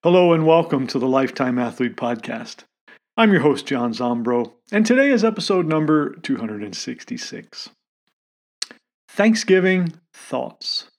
Hello and welcome to the Lifetime Athlete Podcast. I'm your host, John Zombro, and today is episode number 266. Thanksgiving Thoughts.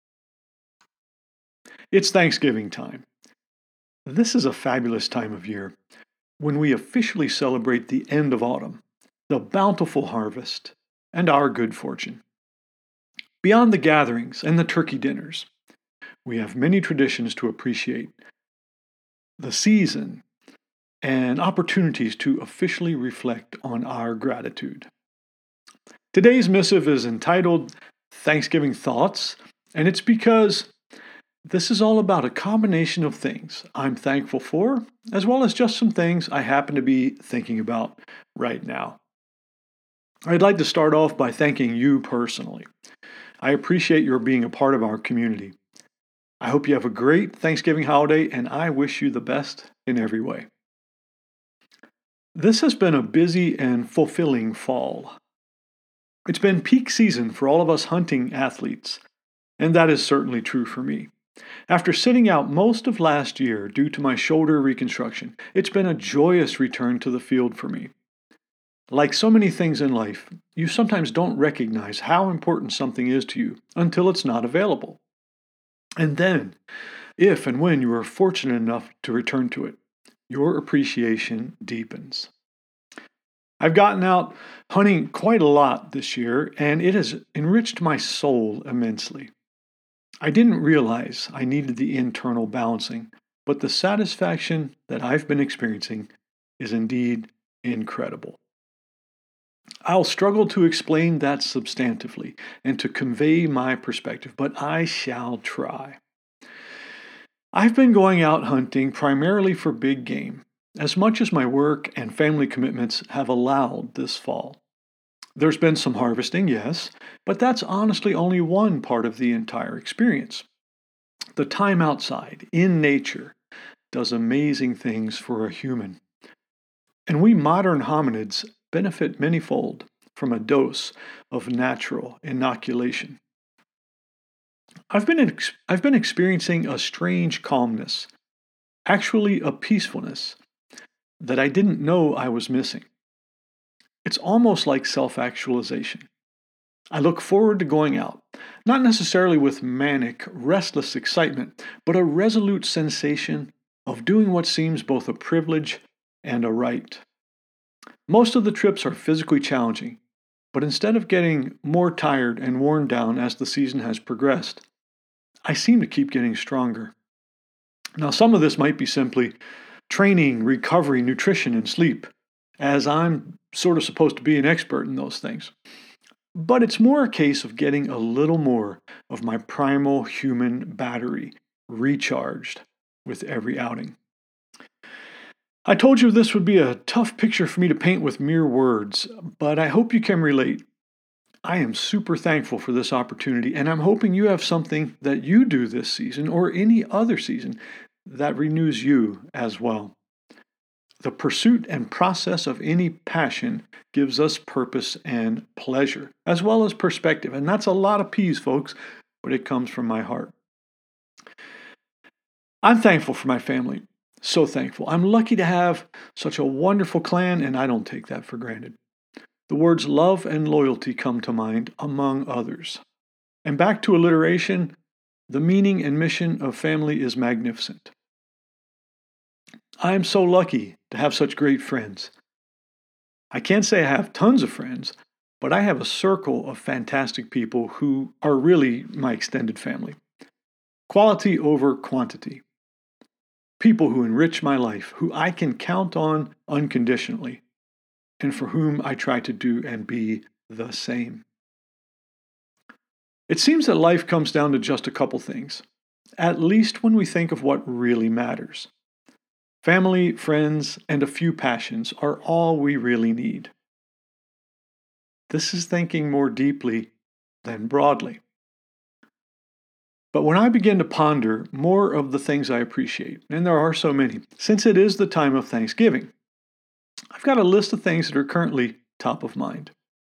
It's Thanksgiving time. This is a fabulous time of year when we officially celebrate the end of autumn, the bountiful harvest, and our good fortune. Beyond the gatherings and the turkey dinners, we have many traditions to appreciate the season and opportunities to officially reflect on our gratitude. Today's missive is entitled Thanksgiving Thoughts, and it's because this is all about a combination of things I'm thankful for, as well as just some things I happen to be thinking about right now. I'd like to start off by thanking you personally. I appreciate your being a part of our community. I hope you have a great Thanksgiving holiday, and I wish you the best in every way. This has been a busy and fulfilling fall. It's been peak season for all of us hunting athletes, and that is certainly true for me. After sitting out most of last year due to my shoulder reconstruction, it's been a joyous return to the field for me. Like so many things in life, you sometimes don't recognize how important something is to you until it's not available. And then, if and when you are fortunate enough to return to it, your appreciation deepens. I've gotten out hunting quite a lot this year, and it has enriched my soul immensely. I didn't realize I needed the internal balancing, but the satisfaction that I've been experiencing is indeed incredible. I'll struggle to explain that substantively and to convey my perspective, but I shall try. I've been going out hunting primarily for big game, as much as my work and family commitments have allowed this fall. There's been some harvesting, yes, but that's honestly only one part of the entire experience. The time outside, in nature, does amazing things for a human. And we modern hominids benefit manyfold from a dose of natural inoculation. I've been experiencing a strange calmness, actually a peacefulness, that I didn't know I was missing. It's almost like self-actualization. I look forward to going out, not necessarily with manic, restless excitement, but a resolute sensation of doing what seems both a privilege and a right. Most of the trips are physically challenging, but instead of getting more tired and worn down as the season has progressed, I seem to keep getting stronger. Now, some of this might be simply training, recovery, nutrition, and sleep, as I'm sort of supposed to be an expert in those things. But it's more a case of getting a little more of my primal human battery recharged with every outing. I told you this would be a tough picture for me to paint with mere words, but I hope you can relate. I am super thankful for this opportunity, and I'm hoping you have something that you do this season or any other season that renews you as well. The pursuit and process of any passion gives us purpose and pleasure, as well as perspective. And that's a lot of P's, folks, but it comes from my heart. I'm thankful for my family. So thankful. I'm lucky to have such a wonderful clan, and I don't take that for granted. The words love and loyalty come to mind, among others. And back to alliteration, the meaning and mission of family is magnificent. I am so lucky to have such great friends. I can't say I have tons of friends, but I have a circle of fantastic people who are really my extended family. Quality over quantity. People who enrich my life, who I can count on unconditionally, and for whom I try to do and be the same. It seems that life comes down to just a couple things, at least when we think of what really matters. Family, friends, and a few passions are all we really need. This is thinking more deeply than broadly. But when I begin to ponder more of the things I appreciate, and there are so many, since it is the time of Thanksgiving, I've got a list of things that are currently top of mind.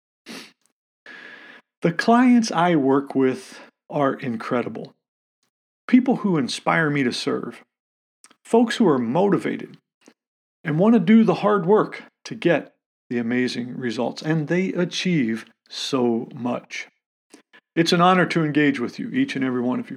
The clients I work with are incredible. People who inspire me to serve. folks who are motivated and want to do the hard work to get the amazing results, and they achieve so much. It's an honor to engage with you, each and every one of you.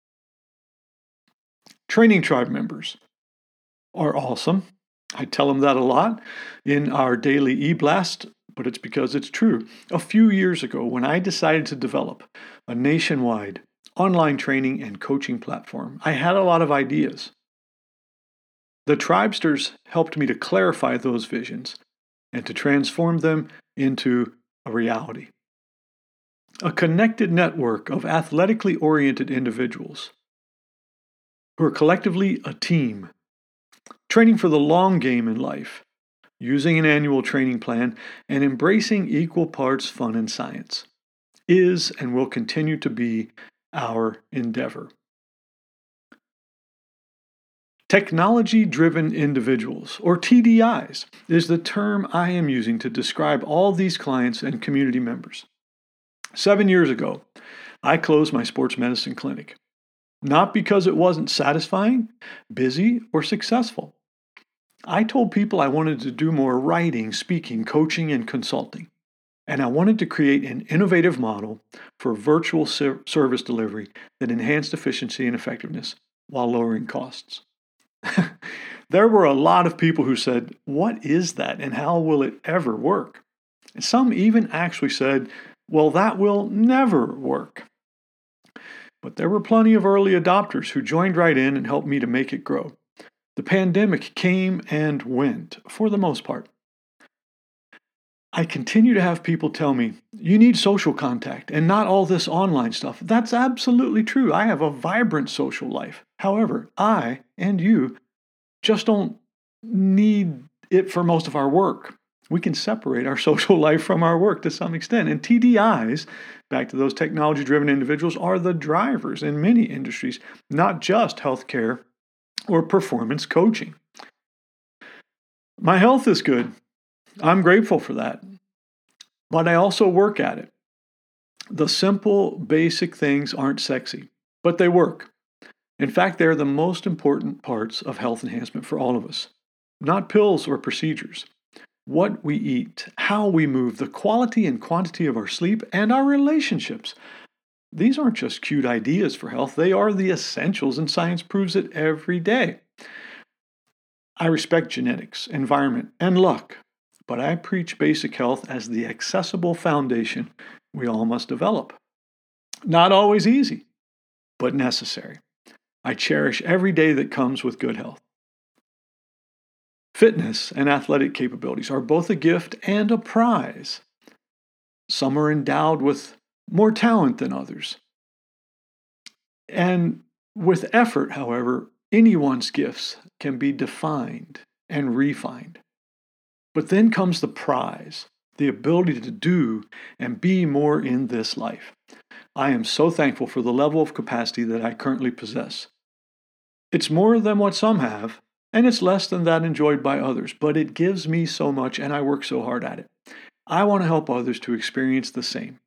Training Tribe members are awesome. I tell them that a lot in our daily e-blast, but it's because it's true. A few years ago, when I decided to develop a nationwide online training and coaching platform, I had a lot of ideas. The Tribesters helped me to clarify those visions and to transform them into a reality. A connected network of athletically oriented individuals who are collectively a team, training for the long game in life, using an annual training plan, and embracing equal parts fun and science, is and will continue to be our endeavor. Technology-driven individuals, or TDIs, is the term I am using to describe all these clients and community members. 7 years ago, I closed my sports medicine clinic, not because it wasn't satisfying, busy, or successful. I told people I wanted to do more writing, speaking, coaching, and consulting, and I wanted to create an innovative model for virtual service delivery that enhanced efficiency and effectiveness while lowering costs. There were a lot of people who said, "What is that and how will it ever work?" And some even actually said, "Well, that will never work." But there were plenty of early adopters who joined right in and helped me to make it grow. The pandemic came and went, for the most part. I continue to have people tell me, "You need social contact and not all this online stuff." That's absolutely true. I have a vibrant social life. However, I and you just don't need it for most of our work. We can separate our social life from our work to some extent. And TDIs, back to those technology-driven individuals, are the drivers in many industries, not just healthcare or performance coaching. My health is good. I'm grateful for that. But I also work at it. The simple, basic things aren't sexy, but they work. In fact, they're the most important parts of health enhancement for all of us. Not pills or procedures. What we eat, how we move, the quality and quantity of our sleep, and our relationships. These aren't just cute ideas for health. They are the essentials, and science proves it every day. I respect genetics, environment, and luck, but I preach basic health as the accessible foundation we all must develop. Not always easy, but necessary. I cherish every day that comes with good health. Fitness and athletic capabilities are both a gift and a prize. Some are endowed with more talent than others. And with effort, however, anyone's gifts can be defined and refined. But then comes the prize, the ability to do and be more in this life. I am so thankful for the level of capacity that I currently possess. It's more than what some have, and it's less than that enjoyed by others, but it gives me so much and I work so hard at it. I want to help others to experience the same.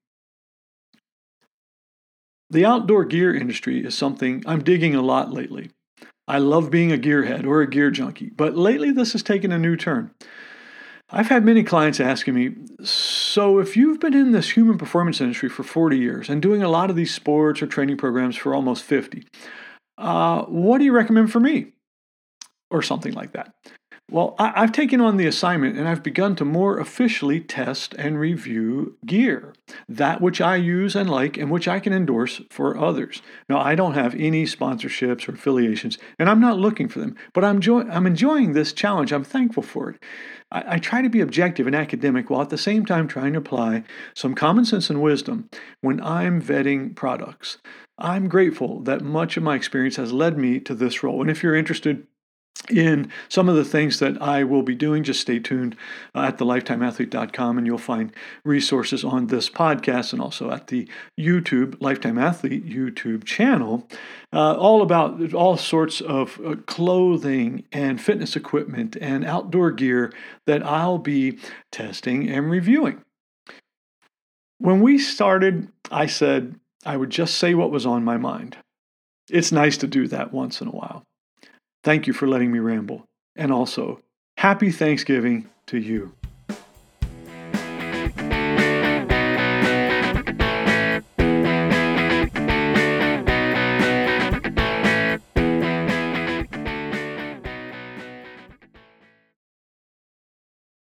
The outdoor gear industry is something I'm digging a lot lately. I love being a gearhead or a gear junkie, but lately this has taken a new turn. I've had many clients asking me, "So if you've been in this human performance industry for 40 years and doing a lot of these sports or training programs for almost 50, what do you recommend for me?" Or something like that. Well, I've taken on the assignment and I've begun to more officially test and review gear, that which I use and like and which I can endorse for others. Now, I don't have any sponsorships or affiliations, and I'm not looking for them, but I'm enjoying this challenge. I'm thankful for it. I try to be objective and academic while at the same time trying to apply some common sense and wisdom when I'm vetting products. I'm grateful that much of my experience has led me to this role. And if you're interested in some of the things that I will be doing, just stay tuned at thelifetimeathlete.com, and you'll find resources on this podcast and also at the YouTube Lifetime Athlete YouTube channel, all about all sorts of clothing and fitness equipment and outdoor gear that I'll be testing and reviewing. When we started, I said I would just say what was on my mind. It's nice to do that once in a while. Thank you for letting me ramble. And also, happy Thanksgiving to you.